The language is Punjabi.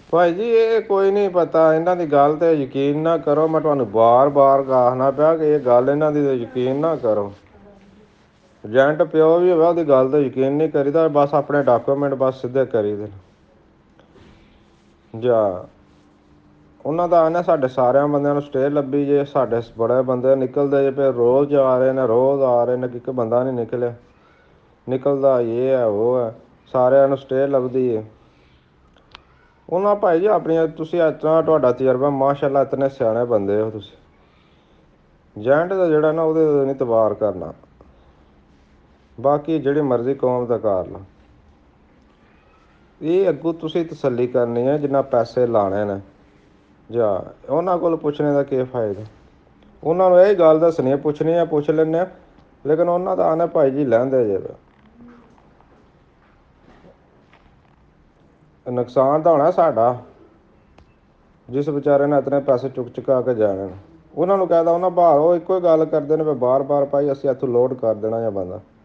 ਭਾਈ ਜੀ ਇਹ ਕੋਈ ਨਹੀਂ ਪਤਾ, ਇਹਨਾਂ ਦੀ ਗੱਲ ਤੇ ਯਕੀਨ ਨਾ ਕਰੋ। ਮੈਂ ਤੁਹਾਨੂੰ ਬਾਰ-ਬਾਰ ਆਖਣਾ ਪਿਆ ਕਿ ਇਹ ਗੱਲ ਇਹਨਾਂ ਦੀ ਯਕੀਨ ਨਾ ਕਰੋ। ਏਜੰਟ ਪਿਓ ਵੀ ਹੋਵੇ ਉਹਦੀ ਗੱਲ ਤੇ ਯਕੀਨ ਨਹੀਂ ਕਰੀਦਾ, ਬਸ ਆਪਣੇ ਡਾਕੂਮੈਂਟ ਬਸ ਸਿੱਧੇ ਕਰੀਦੇ ਜਾ। ਉਹਨਾਂ ਦਾ ਆਨਾ ਸਾਡੇ ਸਾਰਿਆਂ ਬੰਦਿਆਂ ਨੂੰ ਸਟੇਅ ਲੱਭੀ ਜੇ, ਸਾਡੇ ਬੜੇ ਬੰਦੇ ਨਿਕਲਦੇ ਜੇ ਪਏ, ਰੋਜ਼ ਆ ਰਹੇ ਨੇ, ਰੋਜ਼ ਆ ਰਹੇ ਨੇ, ਇੱਕ ਬੰਦਾ ਨਹੀਂ ਨਿਕਲਦਾ। ਇਹ ਹੈ ਉਹ ਹੈ, ਸਾਰਿਆਂ ਨੂੰ ਸਟੇਅ ਲੱਭਦੀ ਹੈ। ਉਹਨਾਂ ਭਾਈ ਜੀ ਆਪਣੀਆਂ ਤੁਸੀਂ ਇਸ ਤਰ੍ਹਾਂ ਤੁਹਾਡਾ ਤਜਰਬਾ ਮਾਸ਼ਾਅੱਲਾ, ਇਤਨੇ ਸਿਆਣੇ ਬੰਦੇ ਹੋ ਤੁਸੀਂ। ਏਜੰਟ ਦਾ ਜਿਹੜਾ ਨਾ ਉਹਦੇ ਨਹੀਂ ਇਤਬਾਰ ਕਰਨਾ। ਬਾਕੀ ਜਿਹੜੀ ਮਰਜ਼ੀ ਕੌਮ ਦਾ ਕਰ ਲਾ, ਇਹ ਅੱਗੋਂ ਤੁਸੀਂ ਤਸੱਲੀ ਕਰਨੀ ਹੈ ਜਿੰਨਾ ਪੈਸੇ ਲਾਣੇ ਨੇ ਜਾਂ ਉਹਨਾਂ ਕੋਲ ਪੁੱਛਣੇ ਦਾ ਕੀ ਫਾਇਦਾ। ਉਹਨਾਂ ਨੂੰ ਇਹ ਗੱਲ ਦੱਸਣੀ ਪੁੱਛਣੀ ਆ ਪੁੱਛ ਲੈਂਦੇ ਹਾਂ, ਲੇਕਿਨ ਉਹਨਾਂ ਦਾ ਆਨਾ ਭਾਈ ਜੀ ਲੈਂਦੇ ਜੇ ਨੁਕਸਾਨ ਤਾਂ ਹੋਣਾ ਸਾਡਾ, ਜਿਸ ਵਿਚਾਰੇ ਨੇ ਇਤਨੇ ਪੈਸੇ ਚੁਕਾ ਕੇ ਜਾਣੇ। ਉਹਨਾਂ ਨੂੰ ਕਹਿ ਦ ਉਹਨਾਂ ਬਾਹਰ ਉਹ ਇੱਕੋ ਹੀ ਗੱਲ ਕਰਦੇ ਨੇ, ਬਾਰ-ਬਾਰ ਭਾਈ ਅਸੀਂ ਇੱਥੋਂ ਲੋਡ ਕਰ ਦੇਣਾ ਜਾਂ ਬੰਦਾ।